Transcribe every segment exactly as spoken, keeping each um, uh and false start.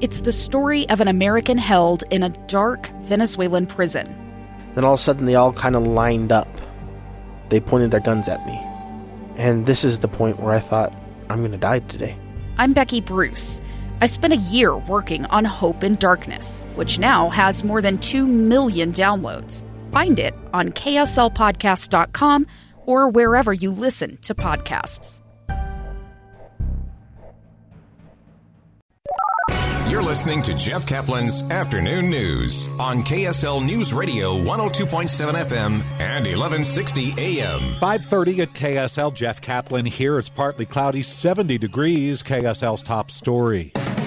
It's the story of an American held in a dark Venezuelan prison. Then all of a sudden they all kind of lined up. They pointed their guns at me. And this is the point where I thought, I'm going to die today. I'm Becky Bruce. I spent a year working on Hope in Darkness, which now has more than two million downloads. Find it on K S L podcast dot com or wherever you listen to podcasts. You're listening to Jeff Kaplan's Afternoon News on K S L News Radio one oh two point seven F M and eleven sixty A M. five thirty at K S L. Jeff Kaplan here. It's partly cloudy, seventy degrees. K S L's top story.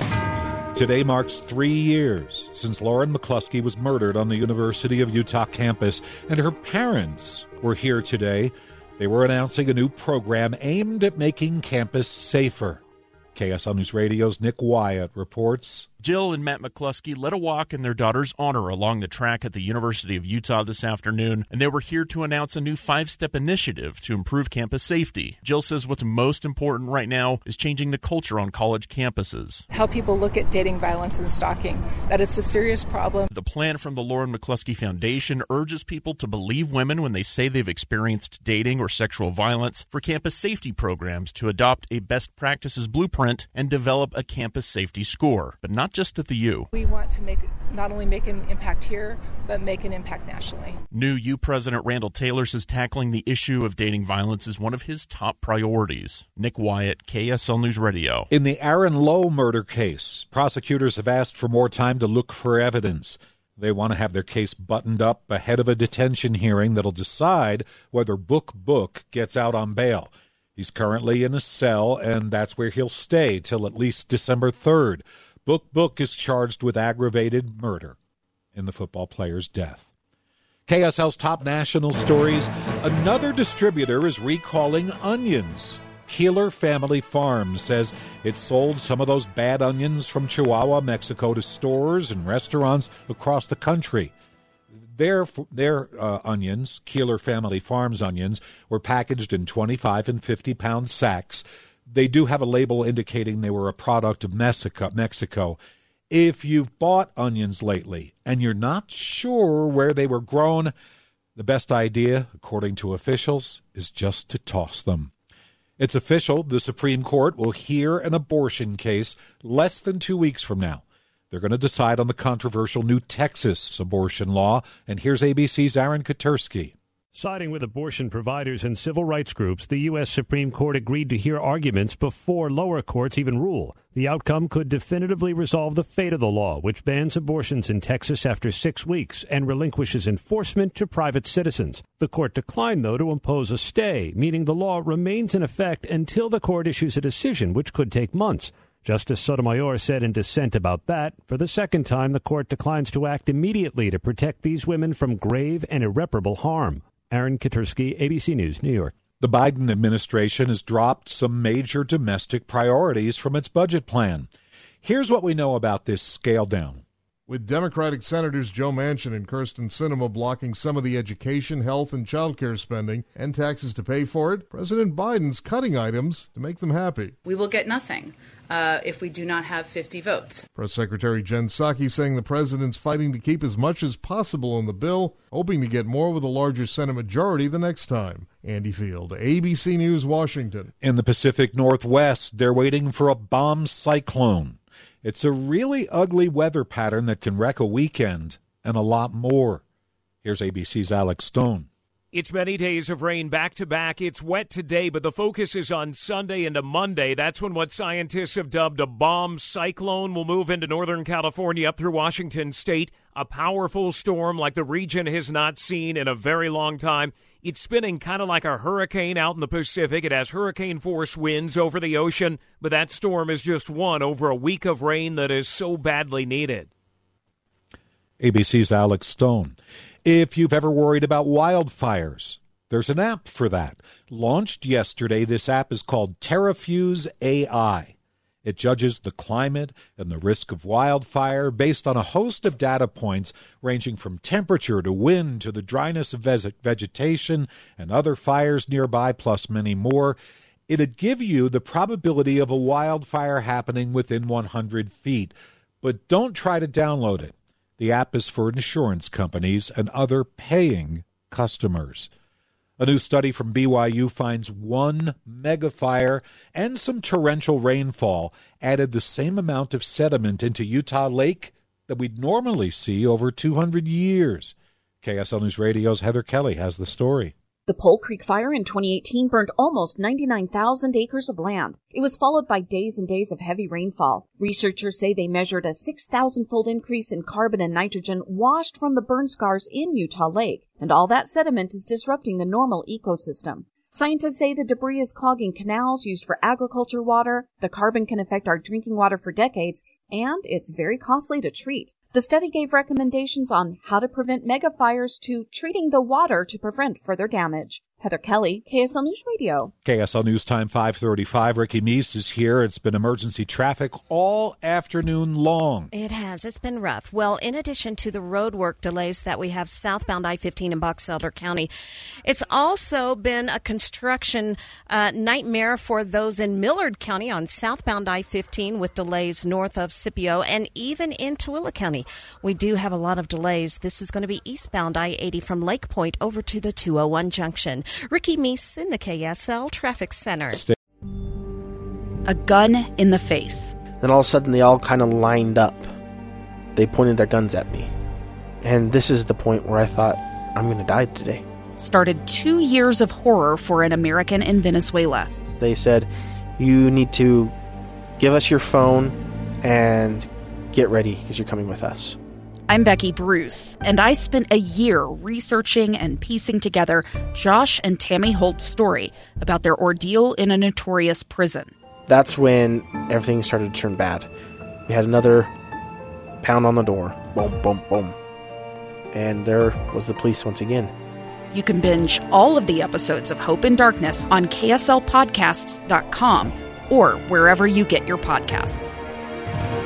Today marks three years since Lauren McCluskey was murdered on the University of Utah campus, and her parents were here today. They were announcing a new program aimed at making campus safer. K S L News Radio's Nick Wyatt reports. Jill and Matt McCluskey led a walk in their daughter's honor along the track at the University of Utah this afternoon, and they were here to announce a new five-step initiative to improve campus safety. Jill says what's most important right now is changing the culture on college campuses. How people look at dating violence and stalking, that it's a serious problem. The plan from the Lauren McCluskey Foundation urges people to believe women when they say they've experienced dating or sexual violence, for campus safety programs to adopt a best practices blueprint and develop a campus safety score, but not just at the U. We want to make not only make an impact here, but make an impact nationally. New U President Randall Taylor says tackling the issue of dating violence is one of his top priorities. Nick Wyatt, K S L News Radio. In the Aaron Lowe murder case, prosecutors have asked for more time to look for evidence. They want to have their case buttoned up ahead of a detention hearing that'll decide whether Book Book gets out on bail. He's currently in a cell, and that's where he'll stay till at least December third. Book Book is charged with aggravated murder in the football player's death. K S L's top national stories. Another distributor is recalling onions. Keeler Family Farms says it sold some of those bad onions from Chihuahua, Mexico to stores and restaurants across the country. Their their uh, onions, Keeler Family Farms onions, were packaged in twenty-five and fifty pound sacks. They do have a label indicating they were a product of Mexico. Mexico. If you've bought onions lately and you're not sure where they were grown, the best idea, according to officials, is just to toss them. It's official. The Supreme Court will hear an abortion case less than two weeks from now. They're going to decide on the controversial new Texas abortion law. And here's A B C's Aaron Katersky. Siding with abortion providers and civil rights groups, the U S. Supreme Court agreed to hear arguments before lower courts even rule. The outcome could definitively resolve the fate of the law, which bans abortions in Texas after six weeks and relinquishes enforcement to private citizens. The court declined, though, to impose a stay, meaning the law remains in effect until the court issues a decision, which could take months. Justice Sotomayor said in dissent about that, for the second time, the court declines to act immediately to protect these women from grave and irreparable harm. Aaron Katersky, A B C News, New York. The Biden administration has dropped some major domestic priorities from its budget plan. Here's what we know about this scale down. With Democratic Senators Joe Manchin and Kyrsten Sinema blocking some of the education, health, and child care spending and taxes to pay for it, President Biden's cutting items to make them happy. We will get nothing uh, if we do not have fifty votes. Press Secretary Jen Psaki saying the president's fighting to keep as much as possible in the bill, hoping to get more with a larger Senate majority the next time. Andy Field, A B C News, Washington. In the Pacific Northwest, they're waiting for a bomb cyclone. It's a really ugly weather pattern that can wreck a weekend and a lot more. Here's A B C's Alex Stone. It's many days of rain back-to-back. It's wet today, but the focus is on Sunday into Monday. That's when what scientists have dubbed a bomb cyclone will move into Northern California up through Washington State. A powerful storm like the region has not seen in a very long time. It's spinning kind of like a hurricane out in the Pacific. It has hurricane-force winds over the ocean, but that storm is just one over a week of rain that is so badly needed. A B C's Alex Stone. If you've ever worried about wildfires, there's an app for that. Launched yesterday, this app is called TerraFuse A I. It judges the climate and the risk of wildfire based on a host of data points ranging from temperature to wind to the dryness of vegetation and other fires nearby, plus many more. It'd give you the probability of a wildfire happening within one hundred feet. But don't try to download it. The app is for insurance companies and other paying customers. A new study from B Y U finds one megafire and some torrential rainfall added the same amount of sediment into Utah Lake that we'd normally see over two hundred years. K S L News Radio's Heather Kelly has the story. The Pole Creek Fire in twenty eighteen burned almost ninety-nine thousand acres of land. It was followed by days and days of heavy rainfall. Researchers say they measured a six thousand fold increase in carbon and nitrogen washed from the burn scars in Utah Lake, and all that sediment is disrupting the normal ecosystem. Scientists say the debris is clogging canals used for agriculture water, the carbon can affect our drinking water for decades, and it's very costly to treat. The study gave recommendations on how to prevent megafires to treating the water to prevent further damage. Heather Kelly, K S L News Radio. K S L News Time five thirty-five. Ricky Meese is here. It's been emergency traffic all afternoon long. It has. It's been rough. Well, in addition to the road work delays that we have southbound I fifteen in Box Elder County, it's also been a construction uh, nightmare for those in Millard County on southbound I fifteen with delays north of Scipio and even in Tooele County. We do have a lot of delays. This is going to be eastbound I eighty from Lake Point over to the two oh one junction. Ricky Meese in the K S L Traffic Center. A gun in the face. Then all of a sudden they all kind of lined up. They pointed their guns at me. And this is the point where I thought, I'm going to die today. Started two years of horror for an American in Venezuela. They said, you need to give us your phone and get ready because you're coming with us. I'm Becky Bruce, and I spent a year researching and piecing together Josh and Tammy Holt's story about their ordeal in a notorious prison. That's when everything started to turn bad. We had another pound on the door. Boom, boom, boom. And there was the police once again. You can binge all of the episodes of Hope in Darkness on K S L podcasts dot com or wherever you get your podcasts.